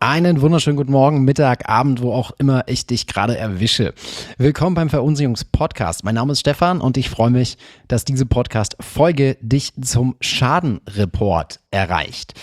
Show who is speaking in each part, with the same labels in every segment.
Speaker 1: Einen wunderschönen guten Morgen, Mittag, Abend, wo auch immer ich dich gerade erwische. Willkommen beim Verunsicherungs-Podcast. Mein Name ist Stefan und ich freue mich, dass diese Podcast-Folge dich zum Schadenreport erreicht.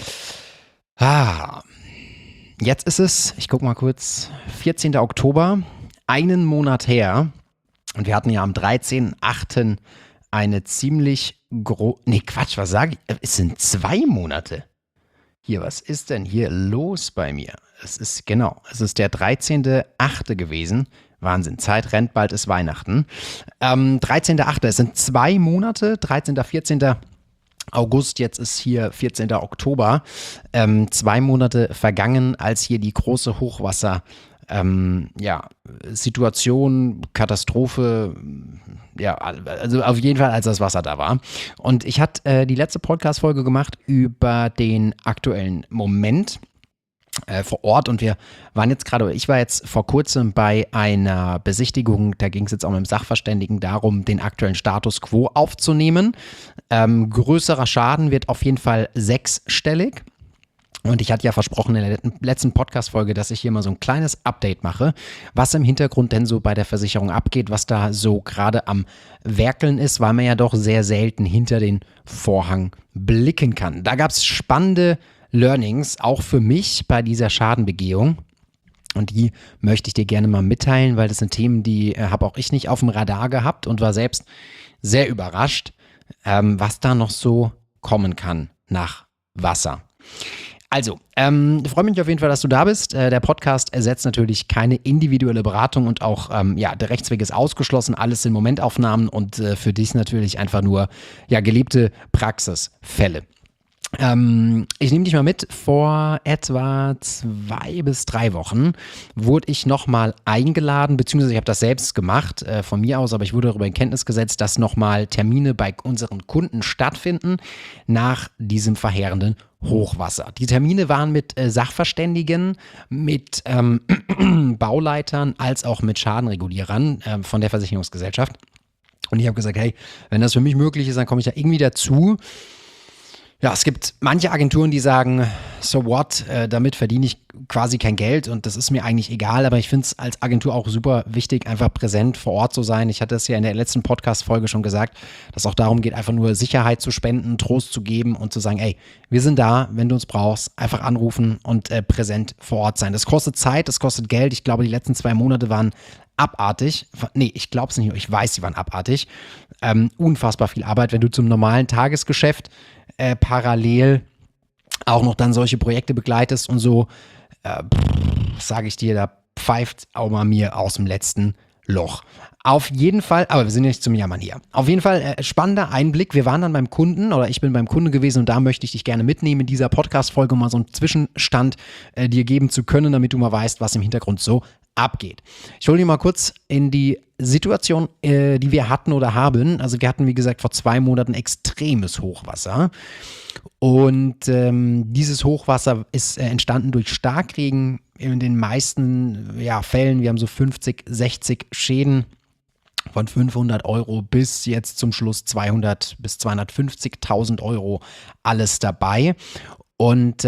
Speaker 1: Jetzt ist es, ich gucke mal kurz, 14. Oktober, einen Monat her. Und wir hatten ja am 13.08. eine ziemlich was sage ich? Es sind 2 Monate. Hier, was ist denn hier los bei mir? Es ist der 13.08. gewesen. Wahnsinn, Zeit rennt, bald ist Weihnachten. 13.08., es sind 2 Monate, 13., 14. August, jetzt ist hier 14. Oktober. 2 Monate vergangen, als hier die große Hochwasser Situation, Katastrophe, also auf jeden Fall, als das Wasser da war. Und ich hatte die letzte Podcast-Folge gemacht über den aktuellen Moment vor Ort und ich war jetzt vor kurzem bei einer Besichtigung, da ging es jetzt auch mit dem Sachverständigen darum, den aktuellen Status quo aufzunehmen. Größerer Schaden wird auf jeden Fall 6-stellig. Und ich hatte ja versprochen in der letzten Podcast-Folge, dass ich hier mal so ein kleines Update mache, was im Hintergrund denn so bei der Versicherung abgeht, was da so gerade am Werkeln ist, weil man ja doch sehr selten hinter den Vorhang blicken kann. Da gab es spannende Learnings, auch für mich bei dieser Schadenbegehung. Und die möchte ich dir gerne mal mitteilen, weil das sind Themen, die habe auch ich nicht auf dem Radar gehabt und war selbst sehr überrascht, was da noch so kommen kann nach Wasser. Also, ich freue mich auf jeden Fall, dass du da bist. Der Podcast ersetzt natürlich keine individuelle Beratung und auch der Rechtsweg ist ausgeschlossen. Alles sind Momentaufnahmen und für dich natürlich einfach nur gelebte Praxisfälle. Ich nehme dich mal mit, vor etwa 2 bis 3 Wochen wurde ich nochmal eingeladen, beziehungsweise ich habe das selbst gemacht von mir aus, aber ich wurde darüber in Kenntnis gesetzt, dass nochmal Termine bei unseren Kunden stattfinden nach diesem verheerenden Hochwasser. Die Termine waren mit Sachverständigen, mit Bauleitern als auch mit Schadenregulierern von der Versicherungsgesellschaft. Und ich habe gesagt, hey, wenn das für mich möglich ist, dann komme ich da irgendwie dazu. Ja, es gibt manche Agenturen, die sagen, so what, damit verdiene ich quasi kein Geld und das ist mir eigentlich egal, aber ich finde es als Agentur auch super wichtig, einfach präsent vor Ort zu sein. Ich hatte es ja in der letzten Podcast-Folge schon gesagt, dass es auch darum geht, einfach nur Sicherheit zu spenden, Trost zu geben und zu sagen, ey, wir sind da, wenn du uns brauchst, einfach anrufen und präsent vor Ort sein. Das kostet Zeit, das kostet Geld. Ich glaube, die letzten 2 Monate waren abartig. Nee, ich glaube es nicht, ich weiß, sie waren abartig. Unfassbar viel Arbeit, wenn du zum normalen Tagesgeschäft parallel auch noch dann solche Projekte begleitest und so, sage ich dir, da pfeift auch mal mir aus dem letzten Loch. Auf jeden Fall, aber wir sind ja nicht zum Jammern hier. Auf jeden Fall spannender Einblick. Wir waren dann beim Kunden oder ich bin beim Kunden gewesen und da möchte ich dich gerne mitnehmen in dieser Podcast-Folge, um mal so einen Zwischenstand dir geben zu können, damit du mal weißt, was im Hintergrund so abgeht. Ich hole dich mal kurz in die Situation, die wir hatten oder haben. Also wir hatten, wie gesagt, vor 2 Monaten extremes Hochwasser. Und dieses Hochwasser ist entstanden durch Starkregen in den meisten Fällen. Wir haben so 50, 60 Schäden von 500 Euro bis jetzt zum Schluss 200 bis 250.000 Euro alles dabei. Und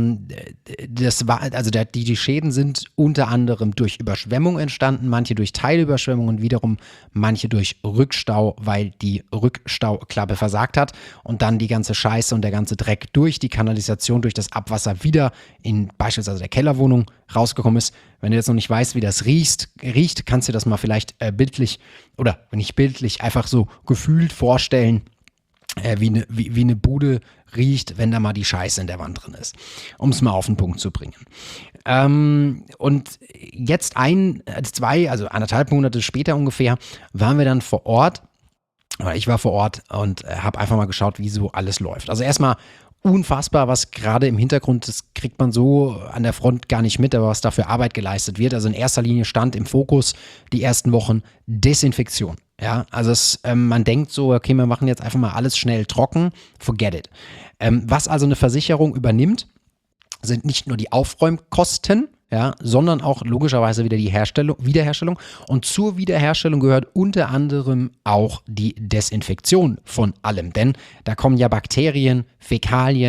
Speaker 1: die Schäden sind unter anderem durch Überschwemmung entstanden, manche durch Teilüberschwemmung und wiederum manche durch Rückstau, weil die Rückstauklappe versagt hat und dann die ganze Scheiße und der ganze Dreck durch die Kanalisation, durch das Abwasser wieder in beispielsweise der Kellerwohnung rausgekommen ist. Wenn du jetzt noch nicht weißt, wie das riecht, kannst du dir das mal vielleicht bildlich oder nicht bildlich, einfach so gefühlt vorstellen, wie eine Bude riecht, wenn da mal die Scheiße in der Wand drin ist, um es mal auf den Punkt zu bringen. Und jetzt 1,5 Monate später ungefähr waren wir dann vor Ort, oder ich war vor Ort und habe einfach mal geschaut, wie so alles läuft. Also erstmal unfassbar, was gerade im Hintergrund, das kriegt man so an der Front gar nicht mit, aber was da für Arbeit geleistet wird. Also in erster Linie stand im Fokus die ersten Wochen Desinfektion. Ja, also man denkt so, okay, wir machen jetzt einfach mal alles schnell trocken, forget it. Was also eine Versicherung übernimmt, sind nicht nur die Aufräumkosten, ja, sondern auch logischerweise wieder die Wiederherstellung. Und zur Wiederherstellung gehört unter anderem auch die Desinfektion von allem. Denn da kommen ja Bakterien, Fäkalien,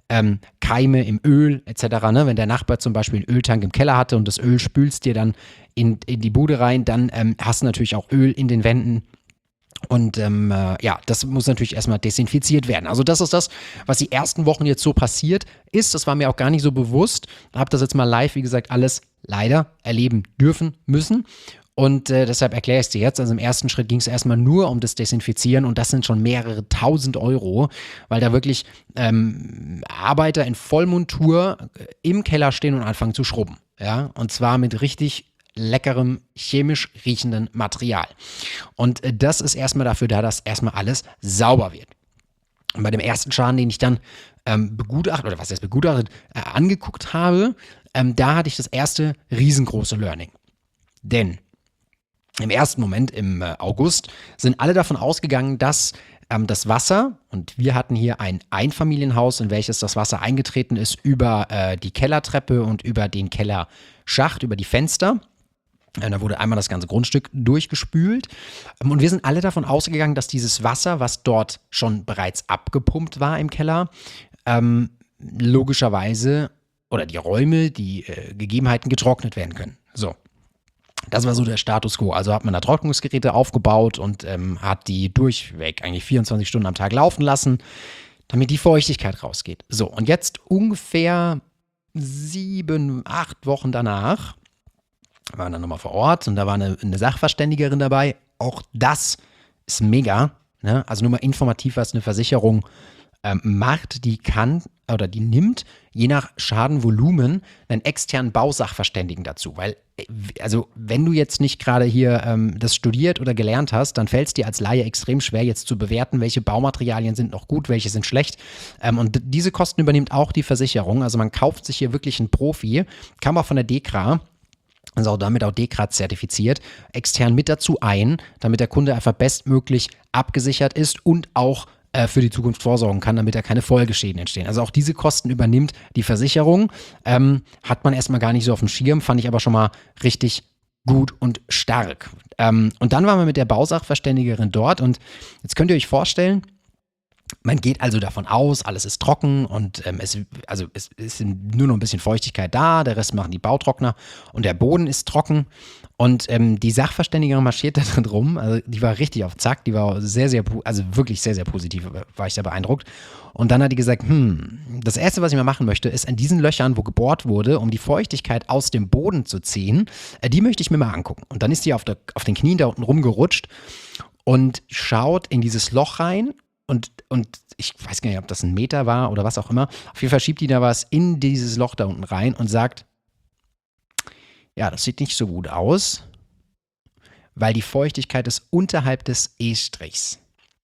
Speaker 1: Keime im Öl etc. Ne? Wenn der Nachbar zum Beispiel einen Öltank im Keller hatte und das Öl spülst dir dann in die Bude rein, dann hast du natürlich auch Öl in den Wänden. Und ja, das muss natürlich erstmal desinfiziert werden. Also das ist das, was die ersten Wochen jetzt so passiert ist. Das war mir auch gar nicht so bewusst. Habe das jetzt mal live, wie gesagt, alles leider erleben dürfen müssen. Und deshalb erkläre ich es dir jetzt. Also im ersten Schritt ging es erstmal nur um das Desinfizieren und das sind schon mehrere tausend Euro, weil da wirklich Arbeiter in Vollmontur im Keller stehen und anfangen zu schrubben. Ja? Und zwar mit richtig leckerem, chemisch riechenden Material. Und das ist erstmal dafür da, dass erstmal alles sauber wird. Und bei dem ersten Schaden, den ich dann begutachtet, oder was heißt begutachtet, angeguckt habe, da hatte ich das erste riesengroße Learning. Denn im ersten Moment, im August, sind alle davon ausgegangen, dass das Wasser, und wir hatten hier ein Einfamilienhaus, in welches das Wasser eingetreten ist, über die Kellertreppe und über den Kellerschacht, über die Fenster. Da wurde einmal das ganze Grundstück durchgespült. Und wir sind alle davon ausgegangen, dass dieses Wasser, was dort schon bereits abgepumpt war im Keller, logischerweise, oder die Räume, die Gegebenheiten getrocknet werden können. So. Das war so der Status quo. Also hat man da Trocknungsgeräte aufgebaut und hat die durchweg eigentlich 24 Stunden am Tag laufen lassen, damit die Feuchtigkeit rausgeht. So, und jetzt ungefähr 7, 8 Wochen danach waren dann nochmal vor Ort und da war eine Sachverständigerin dabei. Auch das ist mega. Ne? Also nur mal informativ, was eine Versicherung macht, die kann oder die nimmt je nach Schadenvolumen einen externen Bausachverständigen dazu. Weil, also wenn du jetzt nicht gerade hier das studiert oder gelernt hast, dann fällt es dir als Laie extrem schwer, jetzt zu bewerten, welche Baumaterialien sind noch gut, welche sind schlecht. Und diese Kosten übernimmt auch die Versicherung. Also man kauft sich hier wirklich einen Profi, kam auch von der DEKRA, also auch damit auch DEKRA zertifiziert, extern mit dazu ein, damit der Kunde einfach bestmöglich abgesichert ist und auch für die Zukunft vorsorgen kann, damit da keine Folgeschäden entstehen. Also auch diese Kosten übernimmt die Versicherung. Hat man erstmal gar nicht so auf dem Schirm, fand ich aber schon mal richtig gut und stark. Und dann waren wir mit der Bausachverständigerin dort und jetzt könnt ihr euch vorstellen, man geht also davon aus, alles ist trocken und es ist nur noch ein bisschen Feuchtigkeit da, der Rest machen die Bautrockner und der Boden ist trocken und die Sachverständige marschiert da drin rum, also die war richtig auf Zack, die war sehr, sehr, also wirklich sehr, sehr positiv, war ich da beeindruckt. Und dann hat die gesagt, das Erste, was ich mal machen möchte, ist an diesen Löchern, wo gebohrt wurde, um die Feuchtigkeit aus dem Boden zu ziehen, die möchte ich mir mal angucken. Und dann ist die auf den Knien da unten rumgerutscht und schaut in dieses Loch rein. Und ich weiß gar nicht, ob das 1 Meter war oder was auch immer. Auf jeden Fall schiebt die da was in dieses Loch da unten rein und sagt, ja, das sieht nicht so gut aus, weil die Feuchtigkeit ist unterhalb des E-Strichs.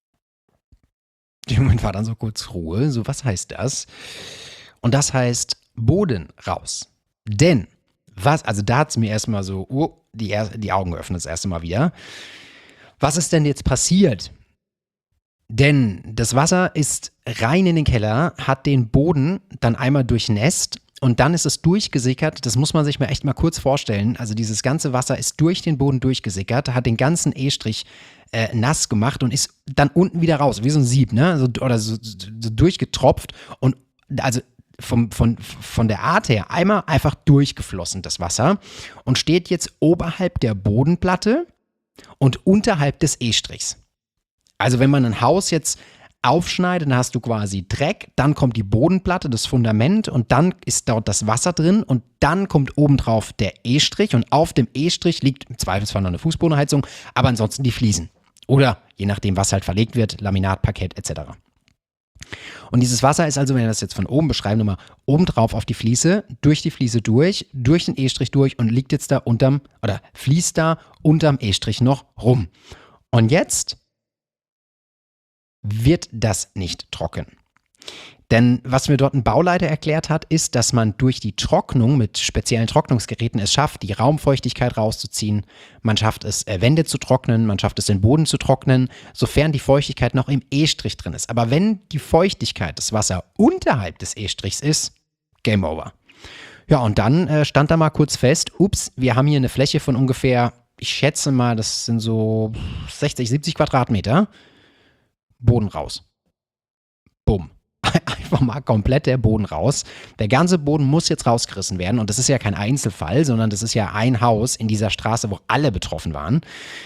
Speaker 1: Im Moment war dann so kurz Ruhe. So, was heißt das? Und das heißt Boden raus. Denn, also da hat es mir erstmal so die Augen geöffnet, das erste Mal wieder. Was ist denn jetzt passiert? Denn das Wasser ist rein in den Keller, hat den Boden dann einmal durchnässt und dann ist es durchgesickert. Das muss man sich mal echt mal kurz vorstellen. Also dieses ganze Wasser ist durch den Boden durchgesickert, hat den ganzen E-Strich nass gemacht und ist dann unten wieder raus, wie so ein Sieb, ne? So durchgetropft und also von der Art her einmal einfach durchgeflossen, das Wasser, und steht jetzt oberhalb der Bodenplatte und unterhalb des E-Strichs. Also wenn man ein Haus jetzt aufschneidet, dann hast du quasi Dreck, dann kommt die Bodenplatte, das Fundament und dann ist dort das Wasser drin und dann kommt obendrauf der E-Strich und auf dem E-Strich liegt im Zweifelsfall noch eine Fußbodenheizung, aber ansonsten die Fliesen. Oder je nachdem, was halt verlegt wird, Laminat, Parkett etc. Und dieses Wasser ist also, wenn wir das jetzt von oben beschreiben, nochmal obendrauf auf die Fliese, durch die Fliese durch den E-Strich durch und liegt jetzt da fließt da unterm E-Strich noch rum. Und jetzt wird das nicht trocken. Denn was mir dort ein Bauleiter erklärt hat, ist, dass man durch die Trocknung mit speziellen Trocknungsgeräten es schafft, die Raumfeuchtigkeit rauszuziehen. Man schafft es, Wände zu trocknen, man schafft es, den Boden zu trocknen, sofern die Feuchtigkeit noch im E-Strich drin ist. Aber wenn die Feuchtigkeit des Wassers unterhalb des E-Strichs ist, Game over. Ja, und dann stand da mal kurz fest, wir haben hier eine Fläche von ungefähr, ich schätze mal, das sind so 60, 70 Quadratmeter. Boden raus. Bumm. einfach mal komplett der Boden raus. Der ganze Boden muss jetzt rausgerissen werden und das ist ja kein Einzelfall, sondern das ist ja ein Haus in dieser Straße, wo alle betroffen waren.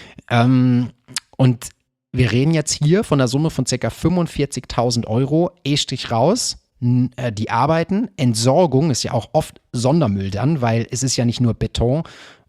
Speaker 1: Und wir reden jetzt hier von einer Summe von ca. 45.000 Euro, E-Strich raus. Die Arbeiten, Entsorgung ist ja auch oft Sondermüll dann, weil es ist ja nicht nur Beton,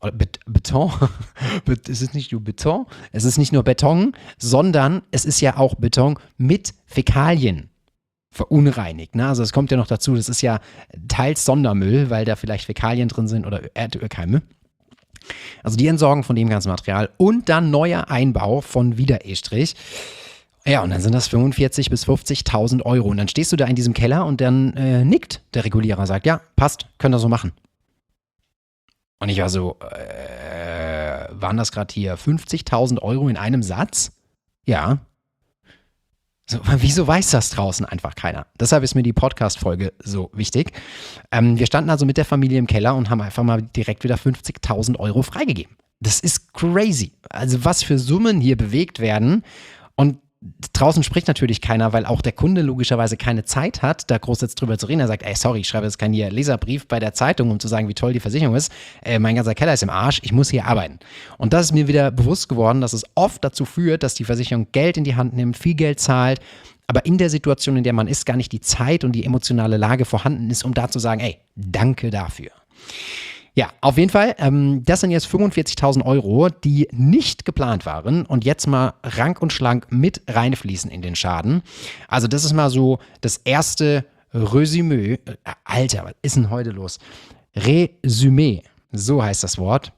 Speaker 1: es ist nicht nur Beton, es ist nicht nur Beton, sondern es ist ja auch Beton mit Fäkalien verunreinigt. Ne? Also es kommt ja noch dazu, das ist ja teils Sondermüll, weil da vielleicht Fäkalien drin sind oder Erdölkeime. Also die Entsorgung von dem ganzen Material und dann neuer Einbau von wieder E-Strich. Ja, und dann sind das 45.000 bis 50.000 Euro. Und dann stehst du da in diesem Keller und dann nickt der Regulierer, sagt, ja, passt, könnt ihr so machen. Und ich war so, waren das gerade hier 50.000 Euro in einem Satz? Ja. So, wieso weiß das draußen einfach keiner? Deshalb ist mir die Podcast-Folge so wichtig. Wir standen also mit der Familie im Keller und haben einfach mal direkt wieder 50.000 Euro freigegeben. Das ist crazy. Also was für Summen hier bewegt werden. Und draußen spricht natürlich keiner, weil auch der Kunde logischerweise keine Zeit hat, da groß jetzt drüber zu reden. Er sagt, ey, sorry, ich schreibe jetzt keinen Leserbrief bei der Zeitung, um zu sagen, wie toll die Versicherung ist. Mein ganzer Keller ist im Arsch, ich muss hier arbeiten. Und das ist mir wieder bewusst geworden, dass es oft dazu führt, dass die Versicherung Geld in die Hand nimmt, viel Geld zahlt, aber in der Situation, in der man ist, gar nicht die Zeit und die emotionale Lage vorhanden ist, um da zu sagen, ey, danke dafür. Ja, auf jeden Fall, das sind jetzt 45.000 Euro, die nicht geplant waren und jetzt mal rank und schlank mit reinfließen in den Schaden. Also das ist mal so das erste Resümee. Alter, was ist denn heute los? Resümee, so heißt das Wort.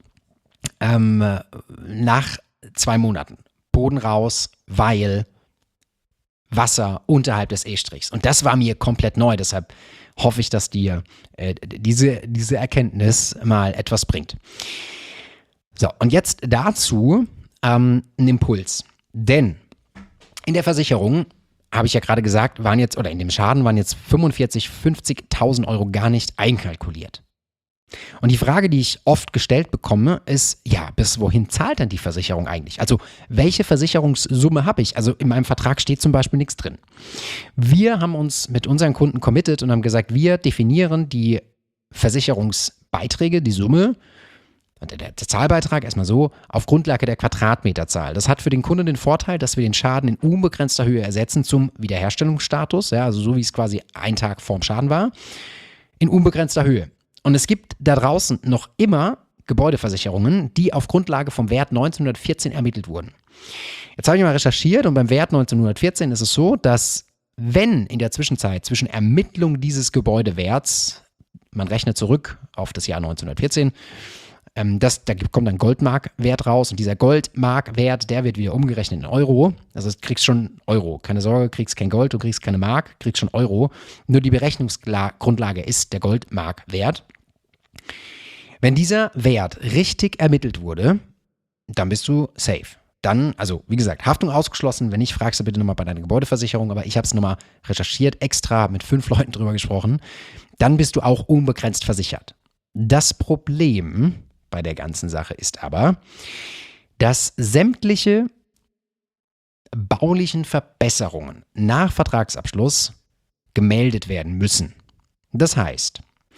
Speaker 1: Nach 2 Monaten. Boden raus, weil Wasser unterhalb des E-Strichs. Und das war mir komplett neu, deshalb hoffe ich, dass dir diese Erkenntnis mal etwas bringt. So, und jetzt dazu ein Impuls. Denn in der Versicherung, habe ich ja gerade gesagt, in dem Schaden waren jetzt 45.000, 50.000 Euro gar nicht einkalkuliert. Und die Frage, die ich oft gestellt bekomme, ist, ja, bis wohin zahlt denn die Versicherung eigentlich? Also, welche Versicherungssumme habe ich? Also, in meinem Vertrag steht zum Beispiel nichts drin. Wir haben uns mit unseren Kunden committed und haben gesagt, wir definieren die Versicherungsbeiträge, die Summe, der Zahlbeitrag erstmal so, auf Grundlage der Quadratmeterzahl. Das hat für den Kunden den Vorteil, dass wir den Schaden in unbegrenzter Höhe ersetzen zum Wiederherstellungsstatus, ja, also so wie es quasi ein Tag vorm Schaden war, in unbegrenzter Höhe. Und es gibt da draußen noch immer Gebäudeversicherungen, die auf Grundlage vom Wert 1914 ermittelt wurden. Jetzt habe ich mal recherchiert und beim Wert 1914 ist es so, dass wenn in der Zwischenzeit zwischen Ermittlung dieses Gebäudewerts, man rechnet zurück auf das Jahr 1914, da kommt ein Goldmarkwert raus und dieser Goldmarkwert, der wird wieder umgerechnet in Euro. Also du kriegst schon Euro. Keine Sorge, kriegst kein Gold, du kriegst keine Mark, kriegst schon Euro. Nur die Berechnungsgrundlage ist der Goldmarkwert. Wenn dieser Wert richtig ermittelt wurde, dann bist du safe. Dann, also wie gesagt, Haftung ausgeschlossen. Wenn nicht, fragst du bitte nochmal bei deiner Gebäudeversicherung. Aber ich habe es nochmal recherchiert, extra mit 5 Leuten drüber gesprochen. Dann bist du auch unbegrenzt versichert. Das Problem bei der ganzen Sache ist aber, dass sämtliche baulichen Verbesserungen nach Vertragsabschluss gemeldet werden müssen. Das heißt,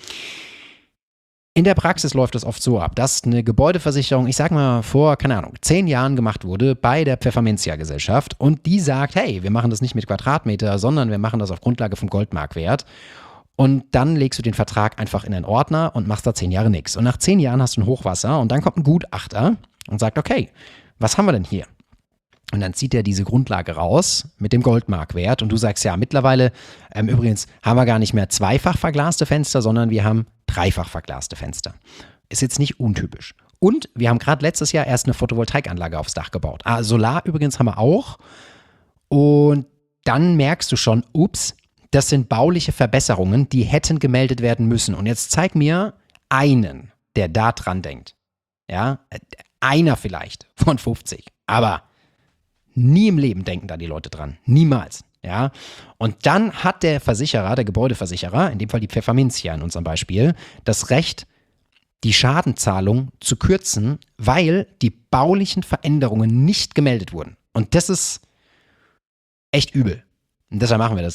Speaker 1: in der Praxis läuft es oft so ab, dass eine Gebäudeversicherung, ich sag mal vor, 10 Jahren gemacht wurde bei der Pfefferminzia-Gesellschaft und die sagt, hey, wir machen das nicht mit Quadratmeter, sondern wir machen das auf Grundlage vom Goldmarkwert. Und dann legst du den Vertrag einfach in einen Ordner und machst da 10 Jahre nichts. Und nach 10 Jahren hast du ein Hochwasser und dann kommt ein Gutachter und sagt, okay, was haben wir denn hier? Und dann zieht er diese Grundlage raus mit dem Goldmarkwert und du sagst, ja, mittlerweile, übrigens haben wir gar nicht mehr zweifach verglaste Fenster, sondern wir haben dreifach verglaste Fenster. Ist jetzt nicht untypisch. Und wir haben gerade letztes Jahr erst eine Photovoltaikanlage aufs Dach gebaut. Solar übrigens haben wir auch. Und dann merkst du schon, ups, das sind bauliche Verbesserungen, die hätten gemeldet werden müssen. Und jetzt zeig mir einen, der da dran denkt. Ja, einer vielleicht von 50. Aber nie im Leben denken da die Leute dran. Niemals. Ja. Und dann hat der Versicherer, der Gebäudeversicherer, in dem Fall die Pfefferminzia in unserem Beispiel, das Recht, die Schadenzahlung zu kürzen, weil die baulichen Veränderungen nicht gemeldet wurden. Und das ist echt übel. Und deshalb machen wir das nicht.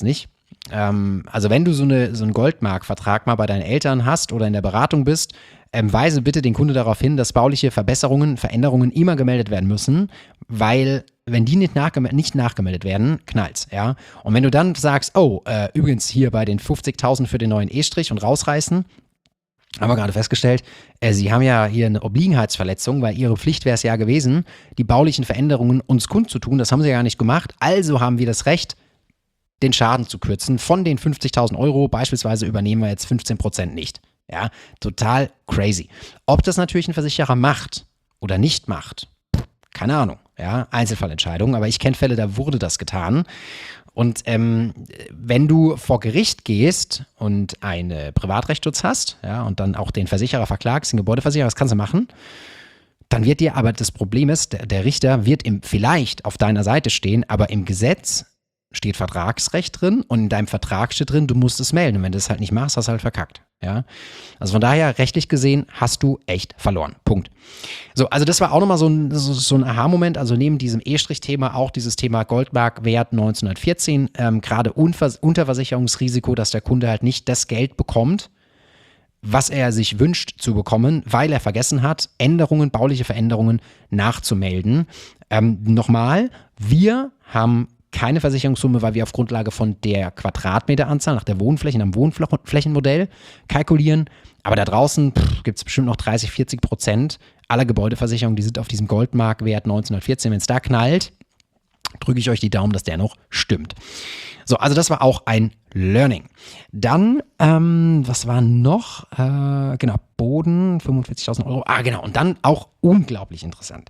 Speaker 1: Also wenn du so einen Goldmark-Vertrag mal bei deinen Eltern hast oder in der Beratung bist, weise bitte den Kunde darauf hin, dass bauliche Veränderungen immer gemeldet werden müssen, weil wenn die nicht nachgemeldet werden, knallt's, ja. Und wenn du dann sagst, übrigens hier bei den 50.000 für den neuen E-Strich und rausreißen, haben wir gerade festgestellt, Sie haben ja hier eine Obliegenheitsverletzung, weil Ihre Pflicht wäre es ja gewesen, die baulichen Veränderungen uns kundzutun, das haben Sie ja gar nicht gemacht, also haben wir das Recht, den Schaden zu kürzen. Von den 50.000 Euro beispielsweise übernehmen wir jetzt 15% nicht. Ja, total crazy. Ob das natürlich ein Versicherer macht oder nicht macht, keine Ahnung. Ja, Einzelfallentscheidung, aber ich kenne Fälle, da wurde das getan. Und wenn du vor Gericht gehst und einen Privatrechtsschutz hast, ja, und dann auch den Versicherer verklagst, den Gebäudeversicherer, das kannst du machen, dann wird dir aber das Problem ist, der Richter wird vielleicht auf deiner Seite stehen, aber im Gesetz steht Vertragsrecht drin und in deinem Vertrag steht drin, du musst es melden. Und wenn du es halt nicht machst, hast du halt verkackt. Ja? Also von daher, rechtlich gesehen, hast du echt verloren. Punkt. So, also das war auch nochmal so ein Aha-Moment. Also neben diesem E-Thema auch dieses Thema Goldmark-Wert 1914, gerade Unterversicherungsrisiko, dass der Kunde halt nicht das Geld bekommt, was er sich wünscht zu bekommen, weil er vergessen hat, bauliche Veränderungen nachzumelden. Nochmal, wir haben keine Versicherungssumme, weil wir auf Grundlage von der Quadratmeteranzahl nach der Wohnfläche, nach dem Wohnflächenmodell kalkulieren. Aber da draußen gibt es bestimmt noch 30-40% aller Gebäudeversicherungen, die sind auf diesem Goldmark-Wert 1914. Wenn es da knallt, drücke ich euch die Daumen, dass der noch stimmt. So, also das war auch ein Learning. Dann, was war noch? Genau, Boden, 45.000 Euro. Genau, und dann auch unglaublich interessant.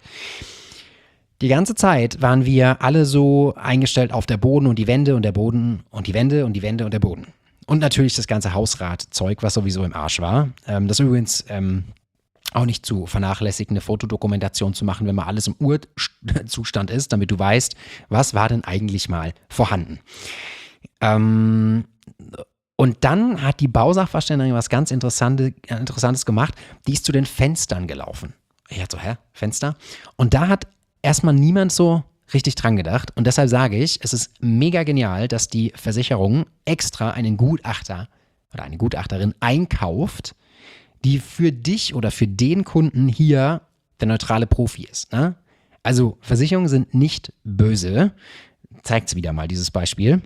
Speaker 1: Die ganze Zeit waren wir alle so eingestellt auf der Boden und die Wände und der Boden und die Wände und die Wände und der Boden. Und natürlich das ganze Hausratzeug, was sowieso im Arsch war. Das übrigens auch nicht zu vernachlässigen, eine Fotodokumentation zu machen, wenn mal alles im Urzustand ist, damit du weißt, was war denn eigentlich mal vorhanden. Und dann hat die Bausachverständigerin was ganz Interessantes gemacht. Die ist zu den Fenstern gelaufen. Ich dachte so, Fenster? Und da hat erstmal niemand so richtig dran gedacht. Und deshalb sage ich, es ist mega genial, dass die Versicherung extra einen Gutachter oder eine Gutachterin einkauft, die für dich oder für den Kunden hier der neutrale Profi ist. Ne? Also Versicherungen sind nicht böse. Zeigt es wieder mal, dieses Beispiel.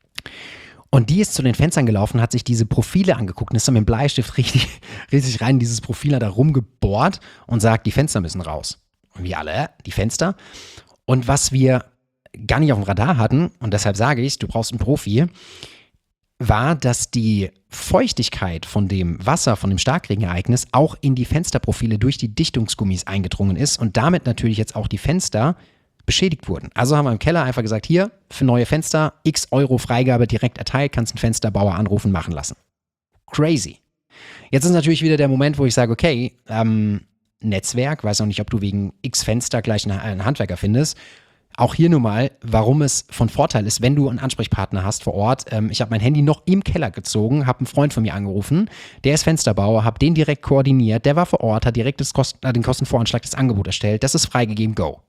Speaker 1: Und die ist zu den Fenstern gelaufen, hat sich diese Profile angeguckt und ist dann mit dem Bleistift richtig rein in dieses Profil da rumgebohrt und sagt, die Fenster müssen raus. Und wir alle, die Fenster. Und was wir gar nicht auf dem Radar hatten, und deshalb sage ich, du brauchst einen Profi, war, dass die Feuchtigkeit von dem Wasser, von dem Starkregenereignis auch in die Fensterprofile durch die Dichtungsgummis eingedrungen ist und damit natürlich jetzt auch die Fenster beschädigt wurden. Also haben wir im Keller einfach gesagt, hier, für neue Fenster, x Euro Freigabe direkt erteilt, kannst einen Fensterbauer anrufen, machen lassen. Crazy. Jetzt ist natürlich wieder der Moment, wo ich sage, okay, Netzwerk, weiß auch nicht, ob du wegen x Fenster gleich einen Handwerker findest. Auch hier nur mal, warum es von Vorteil ist, wenn du einen Ansprechpartner hast vor Ort. Ich habe mein Handy noch im Keller gezogen, habe einen Freund von mir angerufen, der ist Fensterbauer, habe den direkt koordiniert, der war vor Ort, hat direkt den Kostenvoranschlag, das Angebot erstellt, das ist freigegeben, go.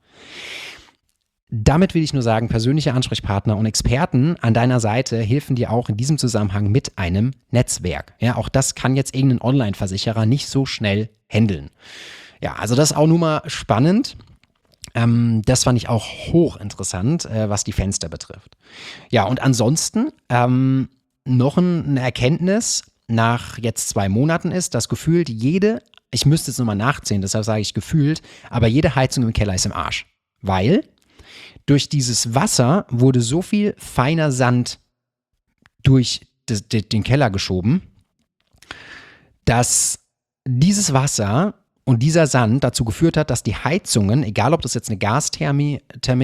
Speaker 1: Damit will ich nur sagen, persönliche Ansprechpartner und Experten an deiner Seite helfen dir auch in diesem Zusammenhang mit einem Netzwerk. Ja, auch das kann jetzt irgendein Online-Versicherer nicht so schnell handeln. Ja, also das ist auch nur mal spannend. Das fand ich auch hochinteressant, was die Fenster betrifft. Ja, und ansonsten noch eine Erkenntnis nach jetzt 2 Monaten ist, dass gefühlt ich müsste jetzt nochmal nachzählen, deshalb sage ich gefühlt, aber jede Heizung im Keller ist im Arsch. Weil durch dieses Wasser wurde so viel feiner Sand durch den Keller geschoben, dass dieses Wasser und dieser Sand dazu geführt hat, dass die Heizungen, egal ob das jetzt eine Gastherme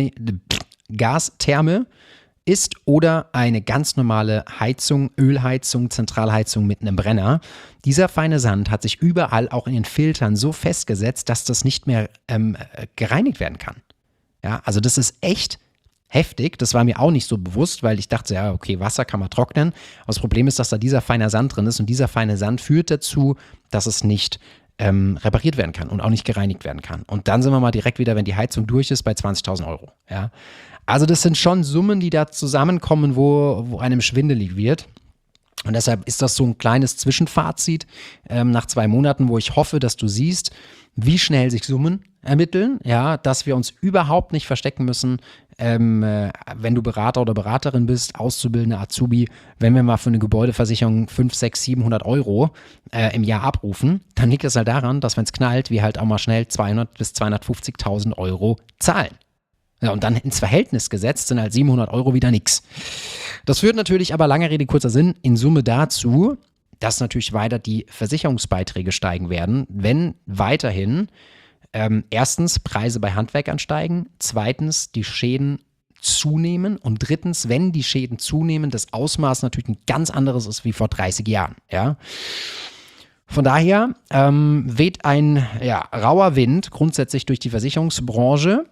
Speaker 1: ist oder eine ganz normale Heizung, Ölheizung, Zentralheizung mit einem Brenner, dieser feine Sand hat sich überall auch in den Filtern so festgesetzt, dass das nicht mehr gereinigt werden kann. Ja, also das ist echt heftig. Das war mir auch nicht so bewusst, weil ich dachte, ja, okay, Wasser kann man trocknen. Aber das Problem ist, dass da dieser feine Sand drin ist und dieser feine Sand führt dazu, dass es nicht repariert werden kann und auch nicht gereinigt werden kann. Und dann sind wir mal direkt wieder, wenn die Heizung durch ist, bei 20.000 Euro. Ja? Also das sind schon Summen, die da zusammenkommen, wo einem schwindelig wird. Und deshalb ist das so ein kleines Zwischenfazit nach 2 Monaten, wo ich hoffe, dass du siehst, wie schnell sich Summen ermitteln, ja, dass wir uns überhaupt nicht verstecken müssen, wenn du Berater oder Beraterin bist, Auszubildender, Azubi, wenn wir mal für eine Gebäudeversicherung 500, 600, 700 Euro im Jahr abrufen, dann liegt es halt daran, dass wenn es knallt, wir halt auch mal schnell 200.000 bis 250.000 Euro zahlen. Ja, und dann ins Verhältnis gesetzt sind halt 700 Euro wieder nix. Das führt natürlich aber, lange Rede, kurzer Sinn, in Summe dazu, dass natürlich weiter die Versicherungsbeiträge steigen werden, wenn weiterhin erstens Preise bei Handwerkern steigen, zweitens die Schäden zunehmen und drittens, wenn die Schäden zunehmen, das Ausmaß natürlich ein ganz anderes ist wie vor 30 Jahren. Ja? Von daher weht ein rauer Wind grundsätzlich durch die Versicherungsbranche,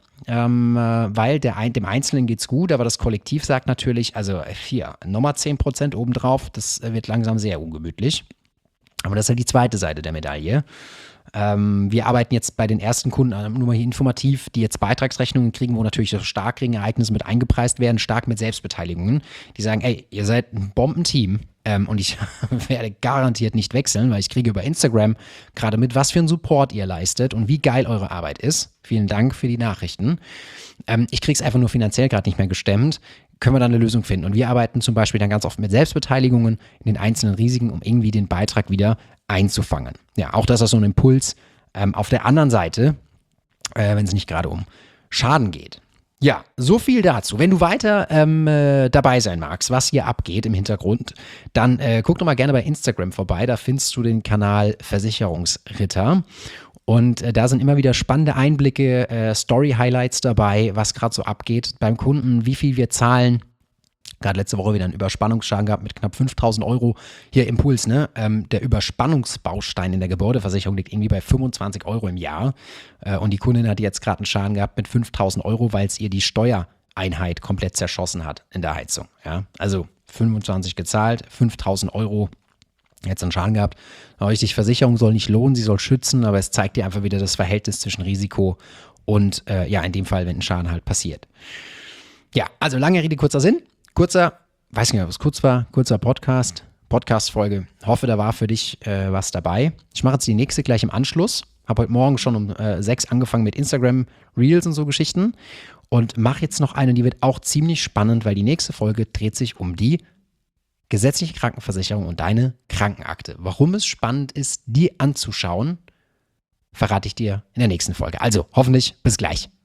Speaker 1: weil dem Einzelnen geht's gut, aber das Kollektiv sagt natürlich, also hier, nochmal 10% obendrauf, das wird langsam sehr ungemütlich. Aber das ist halt die zweite Seite der Medaille. Wir arbeiten jetzt bei den ersten Kunden, nur mal hier informativ, die jetzt Beitragsrechnungen kriegen, wo natürlich so Starkregenereignisse mit eingepreist werden, stark mit Selbstbeteiligungen. Die sagen, ey, ihr seid ein Bombenteam und ich werde garantiert nicht wechseln, weil ich kriege über Instagram gerade mit, was für einen Support ihr leistet und wie geil eure Arbeit ist. Vielen Dank für die Nachrichten. Ich kriege es einfach nur finanziell gerade nicht mehr gestemmt. Können wir da eine Lösung finden? Und wir arbeiten zum Beispiel dann ganz oft mit Selbstbeteiligungen in den einzelnen Risiken, um irgendwie den Beitrag wieder einzufangen. Ja, auch das ist so ein Impuls. Auf der anderen Seite, wenn es nicht gerade um Schaden geht. Ja, so viel dazu. Wenn du weiter dabei sein magst, was hier abgeht im Hintergrund, dann guck doch mal gerne bei Instagram vorbei. Da findest du den Kanal Versicherungsritter. Und da sind immer wieder spannende Einblicke, Story-Highlights dabei, was gerade so abgeht beim Kunden, wie viel wir zahlen. Gerade letzte Woche wieder einen Überspannungsschaden gehabt mit knapp 5.000 Euro. Hier Impuls, ne? Der Überspannungsbaustein in der Gebäudeversicherung liegt irgendwie bei 25 Euro im Jahr. Und die Kundin hat jetzt gerade einen Schaden gehabt mit 5.000 Euro, weil es ihr die Steuereinheit komplett zerschossen hat in der Heizung. Ja? Also 25 gezahlt, 5.000 Euro. Jetzt einen Schaden gehabt. Richtig, Versicherung soll nicht lohnen, sie soll schützen, aber es zeigt dir einfach wieder das Verhältnis zwischen Risiko und in dem Fall, wenn ein Schaden halt passiert. Ja, also lange Rede, kurzer Sinn. Weiß nicht, ob es kurz war, kurzer Podcast-Folge. Hoffe, da war für dich was dabei. Ich mache jetzt die nächste gleich im Anschluss. Habe heute Morgen schon um 6 angefangen mit Instagram Reels und so Geschichten und mache jetzt noch eine, die wird auch ziemlich spannend, weil die nächste Folge dreht sich um die gesetzliche Krankenversicherung und deine Krankenakte. Warum es spannend ist, die anzuschauen, verrate ich dir in der nächsten Folge. Also hoffentlich bis gleich.